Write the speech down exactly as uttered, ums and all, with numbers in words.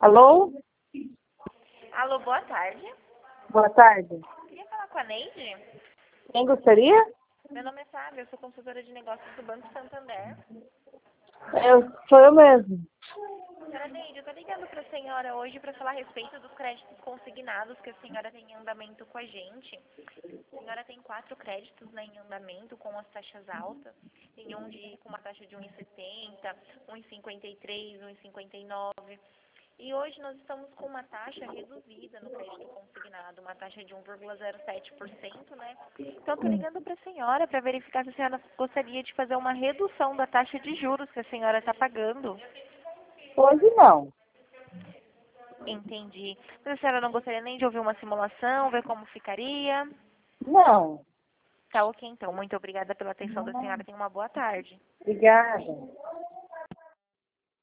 Alô? Alô, boa tarde. Boa tarde. Queria falar com a Neide. Quem gostaria? Meu nome é Fábio, eu sou consultora de negócios do Banco Santander. Eu, sou eu mesmo. Senhora Neide, eu estou ligando para a senhora hoje para falar a respeito dos créditos consignados que a senhora tem em andamento com a gente. A senhora tem quatro créditos, né, em andamento com as taxas altas. Tem um de, com uma taxa de um vírgula setenta, um vírgula cinquenta e três, um vírgula cinquenta e nove. E hoje nós estamos com uma taxa reduzida no crédito consignado, uma taxa de um vírgula zero sete por cento, né? Então, estou ligando para a senhora para verificar se a senhora gostaria de fazer uma redução da taxa de juros que a senhora está pagando. Hoje não. Entendi. Mas a senhora não gostaria nem de ouvir uma simulação, ver como ficaria? Não. Tá ok, então. Muito obrigada pela atenção da senhora. Tenha uma boa tarde. Obrigada.